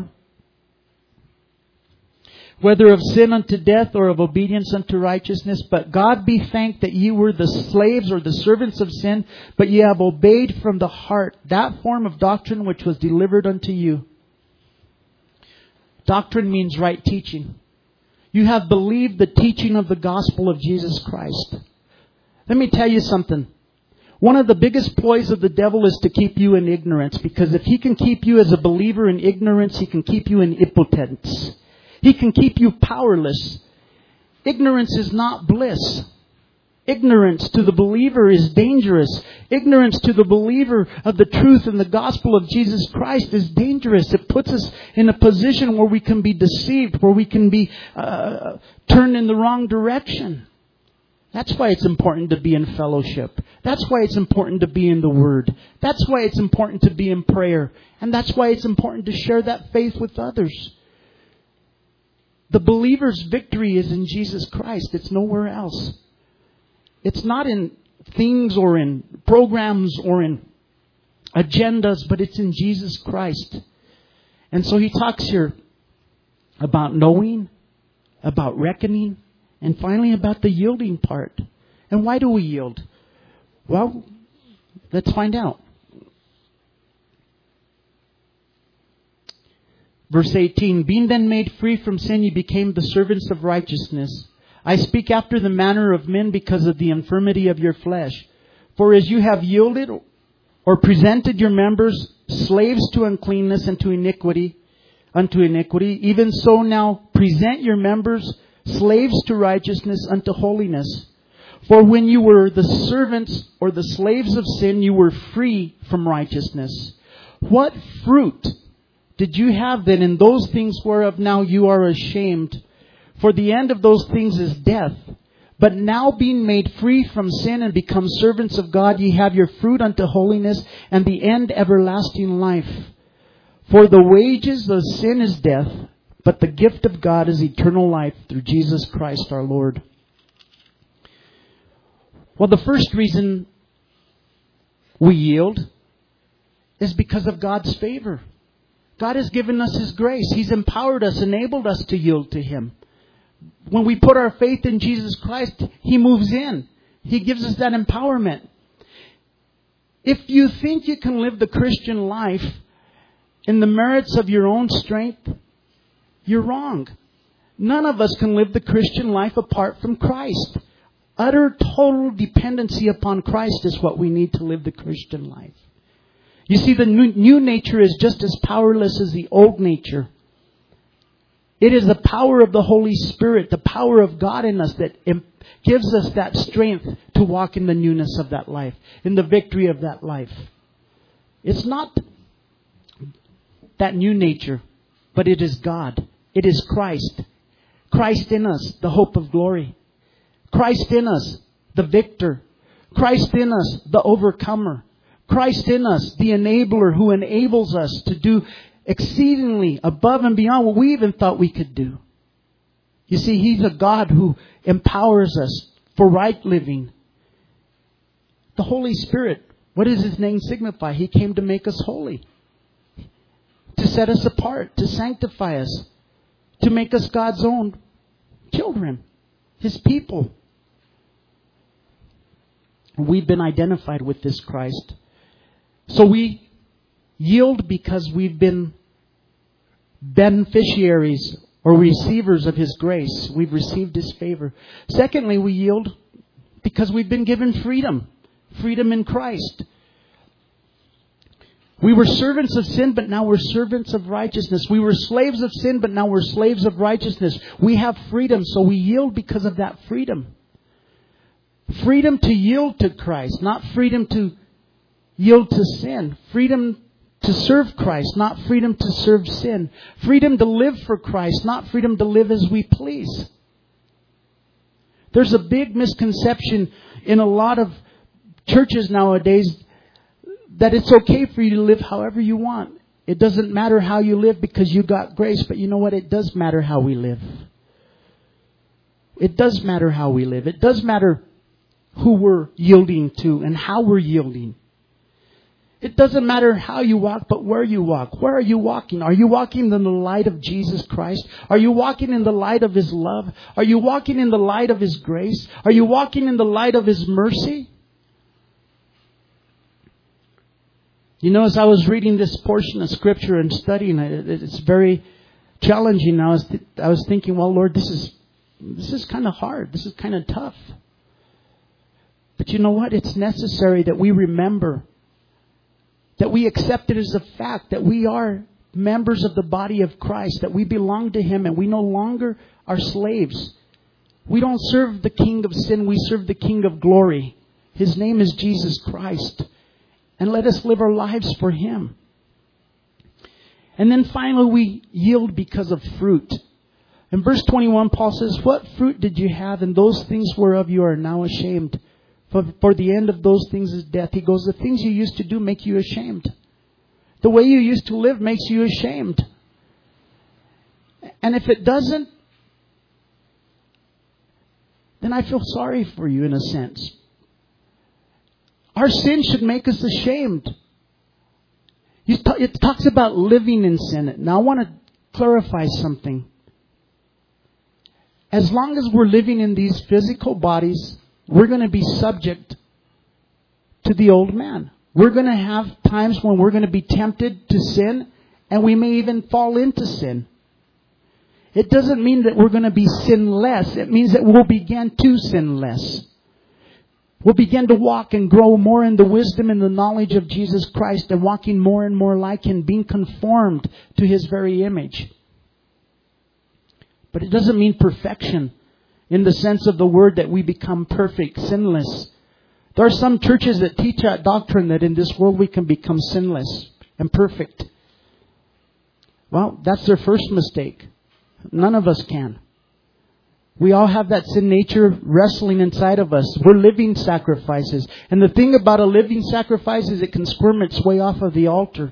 Whether of sin unto death or of obedience unto righteousness. But God be thanked that ye were the slaves or the servants of sin, but ye have obeyed from the heart that form of doctrine which was delivered unto you. Doctrine means right teaching. You have believed the teaching of the gospel of Jesus Christ. Let me tell you something. One of the biggest ploys of the devil is to keep you in ignorance. Because if he can keep you as a believer in ignorance, he can keep you in impotence. He can keep you powerless. Ignorance is not bliss. Ignorance to the believer is dangerous. Ignorance to the believer of the truth and the gospel of Jesus Christ is dangerous. It puts us in a position where we can be deceived, where we can be uh, turned in the wrong direction. That's why it's important to be in fellowship. That's why it's important to be in the Word. That's why it's important to be in prayer. And that's why it's important to share that faith with others. The believer's victory is in Jesus Christ. It's nowhere else. It's not in things or in programs or in agendas, but it's in Jesus Christ. And so he talks here about knowing, about reckoning, and finally about the yielding part. And why do we yield? Well, let's find out. Verse eighteen, being then made free from sin, ye became the servants of righteousness. I speak after the manner of men because of the infirmity of your flesh. For as you have yielded or presented your members slaves to uncleanness and to iniquity, unto iniquity, even so now present your members slaves to righteousness unto holiness. For when you were the servants or the slaves of sin, you were free from righteousness. What fruit did you have then in those things whereof now you are ashamed? For the end of those things is death. But now being made free from sin and become servants of God, ye have your fruit unto holiness, and the end everlasting life. For the wages of sin is death, but the gift of God is eternal life through Jesus Christ our Lord. Well, the first reason we yield is because of God's favor. God has given us His grace. He's empowered us, enabled us to yield to Him. When we put our faith in Jesus Christ, He moves in. He gives us that empowerment. If you think you can live the Christian life in the merits of your own strength, you're wrong. None of us can live the Christian life apart from Christ. Utter total dependency upon Christ is what we need to live the Christian life. You see, the new nature is just as powerless as the old nature. It is the power of the Holy Spirit, the power of God in us that gives us that strength to walk in the newness of that life, in the victory of that life. It's not that new nature, but it is God. It is Christ. Christ in us, the hope of glory. Christ in us, the victor. Christ in us, the overcomer. Christ in us, the enabler who enables us to do exceedingly above and beyond what we even thought we could do. You see, He's a God who empowers us for right living. The Holy Spirit, what does His name signify? He came to make us holy, to set us apart, to sanctify us, to make us God's own children, His people. We've been identified with this Christ. So we yield because we've been beneficiaries or receivers of His grace. We've received His favor. Secondly, we yield because we've been given freedom. Freedom in Christ. We were servants of sin, but now we're servants of righteousness. We were slaves of sin, but now we're slaves of righteousness. We have freedom, so we yield because of that freedom. Freedom to yield to Christ, not freedom to yield to sin. Freedom to serve Christ, not freedom to serve sin. Freedom to live for Christ, not freedom to live as we please. There's a big misconception in a lot of churches nowadays that it's okay for you to live however you want. It doesn't matter how you live because you got grace. But you know what? It does matter how we live. It does matter how we live. It does matter who we're yielding to and how we're yielding. It doesn't matter how you walk, but where you walk. Where are you walking? Are you walking in the light of Jesus Christ? Are you walking in the light of His love? Are you walking in the light of His grace? Are you walking in the light of His mercy? You know, as I was reading this portion of Scripture and studying it, it's very challenging. I was th- I was thinking, well, Lord, this is this is kind of hard. This is kind of tough. But you know what? It's necessary that we remember, that we accept it as a fact, that we are members of the body of Christ, that we belong to Him, and we no longer are slaves. We don't serve the king of sin. We serve the King of glory. His name is Jesus Christ. And let us live our lives for Him. And then finally, we yield because of fruit. In verse twenty-one, Paul says, "What fruit did you have in those things whereof you are now ashamed? For, for the end of those things is death." He goes, the things you used to do make you ashamed. The way you used to live makes you ashamed. And if it doesn't, then I feel sorry for you in a sense. Our sin should make us ashamed. It talks about living in sin. Now I want to clarify something. As long as we're living in these physical bodies, we're going to be subject to the old man. We're going to have times when we're going to be tempted to sin, and we may even fall into sin. It doesn't mean that we're going to be sinless. It means that we'll begin to sin less. We'll begin to walk and grow more in the wisdom and the knowledge of Jesus Christ, and walking more and more like Him, being conformed to His very image. But it doesn't mean perfection in the sense of the word that we become perfect, sinless. There are some churches that teach that doctrine that in this world we can become sinless and perfect. Well, that's their first mistake. None of us can. We all have that sin nature wrestling inside of us. We're living sacrifices. And the thing about a living sacrifice is it can squirm its way off of the altar.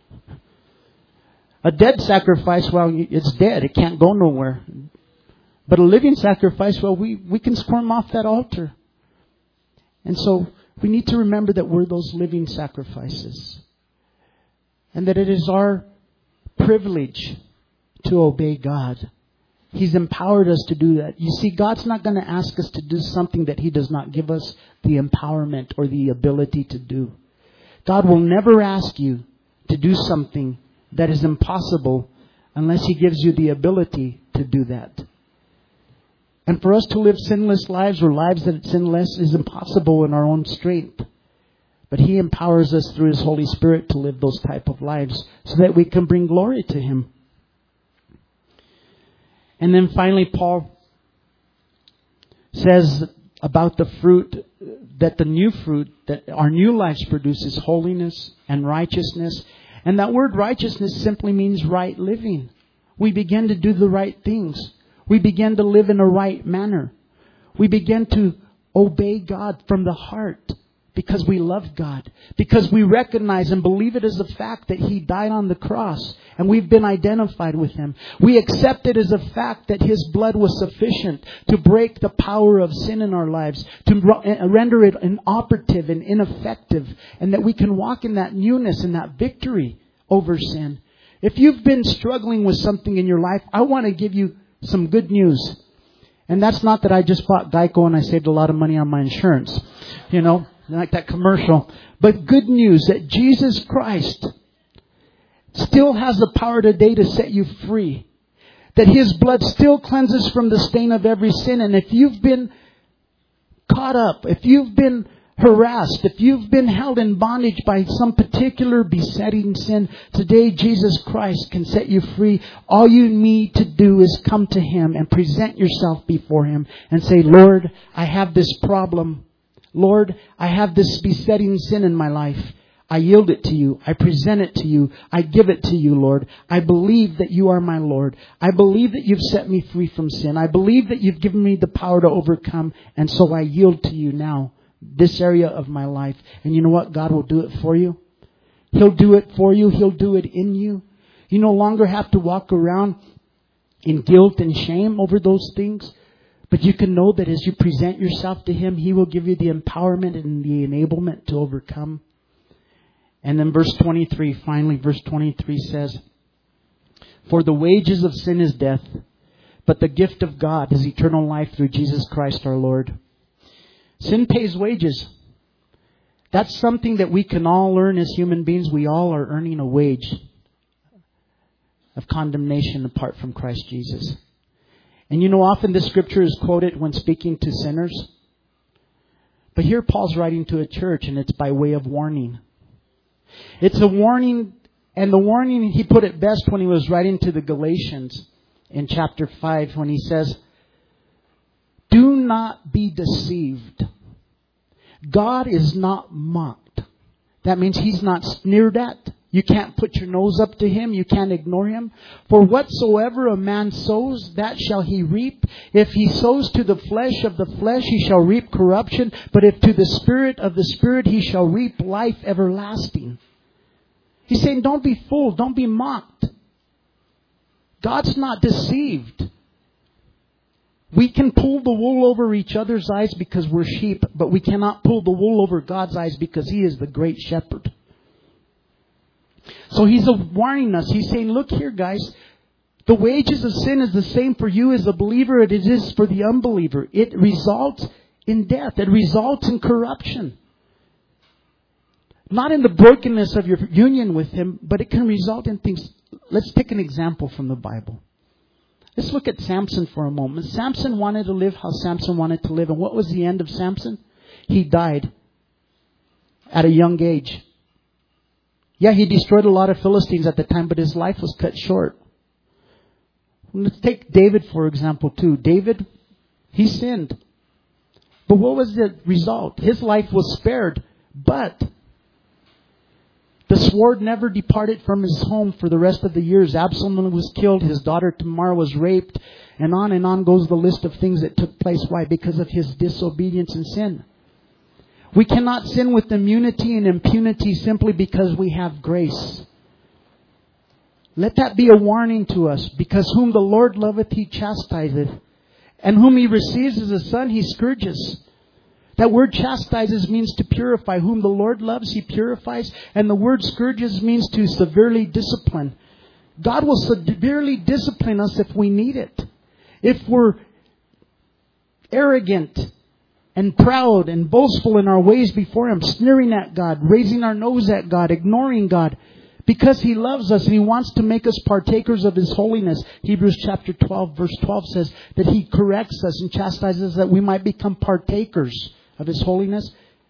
A dead sacrifice, well, it's dead. It can't go nowhere. But a living sacrifice, well, we, we can squirm off that altar. And so we need to remember that we're those living sacrifices. And that it is our privilege to obey God. He's empowered us to do that. You see, God's not going to ask us to do something that He does not give us the empowerment or the ability to do. God will never ask you to do something that is impossible unless He gives you the ability to do that. And for us to live sinless lives or lives that are sinless is impossible in our own strength. But He empowers us through His Holy Spirit to live those type of lives so that we can bring glory to Him. And then finally, Paul says about the fruit, that the new fruit that our new lives produces holiness and righteousness. And that word righteousness simply means right living. We begin to do the right things. We begin to live in a right manner. We begin to obey God from the heart because we love God. Because we recognize and believe it as a fact that He died on the cross and we've been identified with Him. We accept it as a fact that His blood was sufficient to break the power of sin in our lives, to render it inoperative and ineffective, and that we can walk in that newness and that victory over sin. If you've been struggling with something in your life, I want to give you some good news. And that's not that I just bought Geico and I saved a lot of money on my insurance. You know, like that commercial. But good news that Jesus Christ still has the power today to set you free. That His blood still cleanses from the stain of every sin. And if you've been caught up, if you've been harassed, if you've been held in bondage by some particular besetting sin, today Jesus Christ can set you free. All you need to do is come to Him and present yourself before Him and say, Lord, I have this problem. Lord, I have this besetting sin in my life. I yield it to You. I present it to You. I give it to You, Lord. I believe that You are my Lord. I believe that You've set me free from sin. I believe that You've given me the power to overcome. And so I yield to You now, this area of my life. And you know what? God will do it for you. He'll do it for you. He'll do it in you. You no longer have to walk around in guilt and shame over those things. But you can know that as you present yourself to Him, He will give you the empowerment and the enablement to overcome. And then verse twenty-three, finally, verse twenty-three says, For the wages of sin is death, but the gift of God is eternal life through Jesus Christ our Lord. Sin pays wages. That's something that we can all learn as human beings. We all are earning a wage of condemnation apart from Christ Jesus. And you know, often this scripture is quoted when speaking to sinners. But here Paul's writing to a church, and it's by way of warning. It's a warning, and the warning, he put it best when he was writing to the Galatians in chapter five, when he says, Do not be deceived. God is not mocked. That means He's not sneered at. You can't put your nose up to Him. You can't ignore Him. For whatsoever a man sows, that shall he reap. If he sows to the flesh of the flesh, he shall reap corruption. But if to the Spirit of the Spirit, he shall reap life everlasting. He's saying, don't be fooled. Don't be mocked. God's not deceived. We can pull the wool over each other's eyes because we're sheep, but we cannot pull the wool over God's eyes because He is the great shepherd. So He's warning us. He's saying, look here, guys. The wages of sin is the same for you as a believer as it is for the unbeliever. It results in death. It results in corruption. Not in the brokenness of your union with Him, but it can result in things. Let's take an example from the Bible. Let's look at Samson for a moment. Samson wanted to live how Samson wanted to live. And what was the end of Samson? He died at a young age. Yeah, he destroyed a lot of Philistines at the time, but his life was cut short. Let's take David, for example, too. David, he sinned. But what was the result? His life was spared. But The sword never departed from his home for the rest of the years. Absalom was killed. His daughter Tamar was raped. And on and on goes the list of things that took place. Why? Because of his disobedience and sin. We cannot sin with immunity and impunity simply because we have grace. Let that be a warning to us. Because whom the Lord loveth, He chastiseth. And whom He receives as a son, He scourges. That word chastises means to purify. Whom the Lord loves, He purifies. And the word scourges means to severely discipline. God will severely discipline us if we need it. If we're arrogant and proud and boastful in our ways before Him, sneering at God, raising our nose at God, ignoring God, because He loves us and He wants to make us partakers of His holiness. Hebrews chapter twelve verse twelve says that He corrects us and chastises us that we might become partakers of His holiness.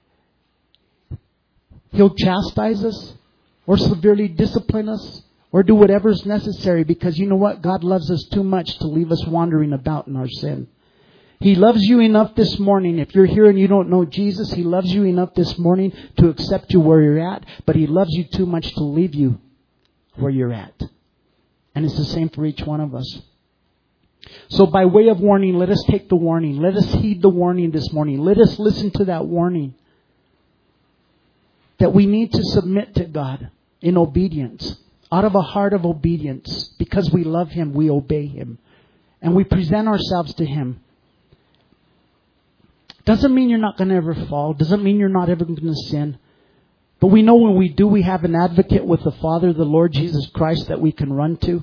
He'll chastise us or severely discipline us or do whatever is necessary, because you know what? God loves us too much to leave us wandering about in our sin. He loves you enough this morning. If you're here and you don't know Jesus, He loves you enough this morning to accept you where you're at. But He loves you too much to leave you where you're at. And it's the same for each one of us. So by way of warning, let us take the warning. Let us heed the warning this morning. Let us listen to that warning. That we need to submit to God in obedience. Out of a heart of obedience. Because we love Him, we obey Him. And we present ourselves to Him. Doesn't mean you're not going to ever fall. Doesn't mean you're not ever going to sin. But we know when we do, we have an advocate with the Father, the Lord Jesus Christ, that we can run to.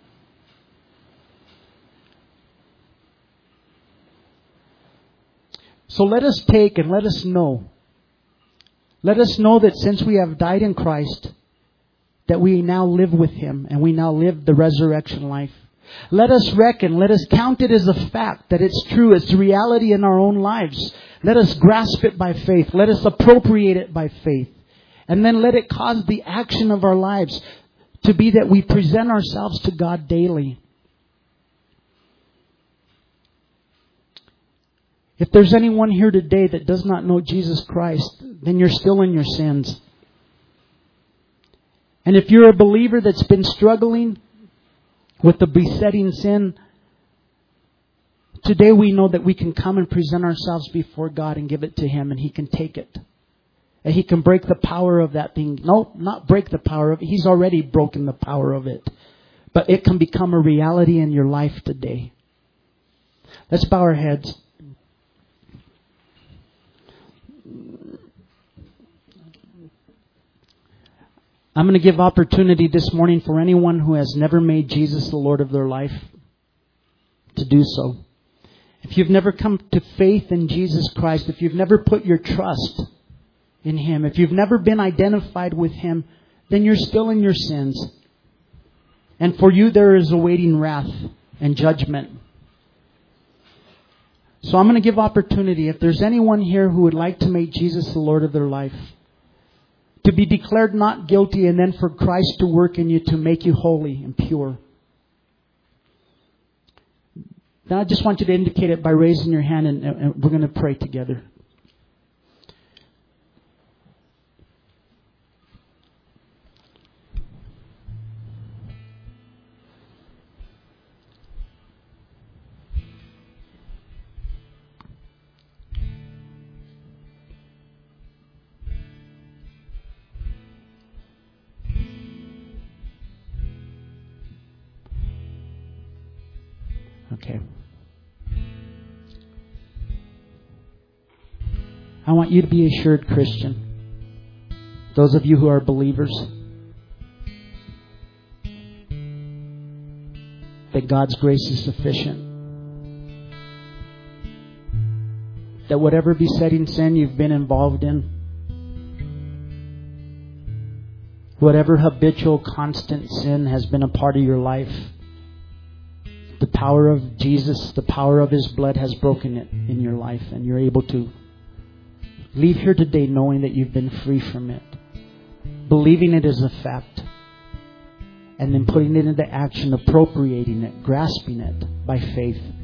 So let us take and let us know. Let us know that since we have died in Christ, that we now live with Him and we now live the resurrection life. Let us reckon, let us count it as a fact that it's true, it's reality in our own lives. Let us grasp it by faith. Let us appropriate it by faith. And then let it cause the action of our lives to be that we present ourselves to God daily. If there's anyone here today that does not know Jesus Christ, then you're still in your sins. And if you're a believer that's been struggling with the besetting sin, today we know that we can come and present ourselves before God and give it to Him, and He can take it. And He can break the power of that thing. No, not break the power of it. He's already broken the power of it. But it can become a reality in your life today. Let's bow our heads. I'm going to give opportunity this morning for anyone who has never made Jesus the Lord of their life to do so. If you've never come to faith in Jesus Christ, if you've never put your trust in Him, if you've never been identified with Him, then you're still in your sins. And for you there is awaiting wrath and judgment. So I'm going to give opportunity. If there's anyone here who would like to make Jesus the Lord of their life, to be declared not guilty, and then for Christ to work in you to make you holy and pure. Now I just want you to indicate it by raising your hand, and, and we're going to pray together. Okay. I want you to be assured, Christian, those of you who are believers, that God's grace is sufficient. That whatever besetting sin you've been involved in, whatever habitual, constant sin has been a part of your life, the power of Jesus, the power of His blood has broken it in your life, and you're able to leave here today knowing that you've been free from it, believing it as a fact, and then putting it into action, appropriating it, grasping it by faith.